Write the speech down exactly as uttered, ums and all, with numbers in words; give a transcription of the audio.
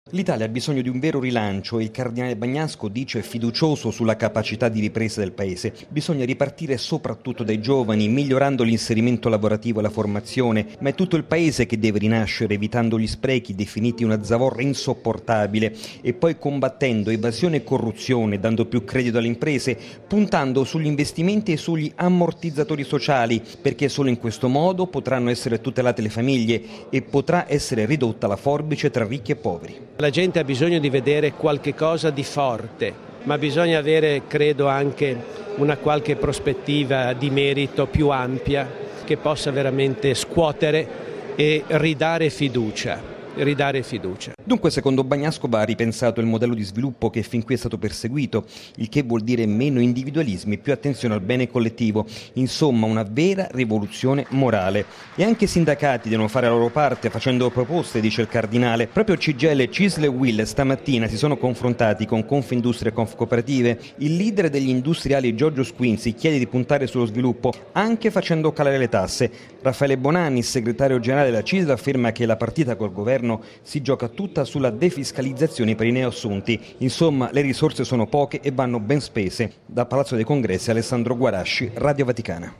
L'Italia ha bisogno di un vero rilancio e il cardinale Bagnasco dice fiducioso sulla capacità di ripresa del Paese. Bisogna ripartire soprattutto dai giovani, migliorando l'inserimento lavorativo e la formazione, ma è tutto il Paese che deve rinascere, evitando gli sprechi definiti una zavorra insopportabile e poi combattendo evasione e corruzione, dando più credito alle imprese, puntando sugli investimenti e sugli ammortizzatori sociali, perché solo in questo modo potranno essere tutelate le famiglie e potrà essere ridotta la forbice tra ricchi e poveri. La gente ha bisogno di vedere qualche cosa di forte, ma bisogna avere, credo, anche una qualche prospettiva di merito più ampia che possa veramente scuotere e ridare fiducia. ridare fiducia. Dunque, secondo Bagnasco va ripensato il modello di sviluppo che fin qui è stato perseguito, il che vuol dire meno individualismi e più attenzione al bene collettivo, insomma una vera rivoluzione morale. E anche i sindacati devono fare la loro parte facendo proposte, dice il cardinale. Proprio C G I L, CISL e U I L stamattina si sono confrontati con Confindustria e Confcooperative. Il leader degli industriali Giorgio Squinzi chiede di puntare sullo sviluppo anche facendo calare le tasse. Raffaele Bonanni, segretario generale della CISL, afferma che la partita col governo si gioca tutta sulla defiscalizzazione per i neoassunti. Insomma, le risorse sono poche e vanno ben spese. Da Palazzo dei Congressi, Alessandro Guarasci, Radio Vaticana.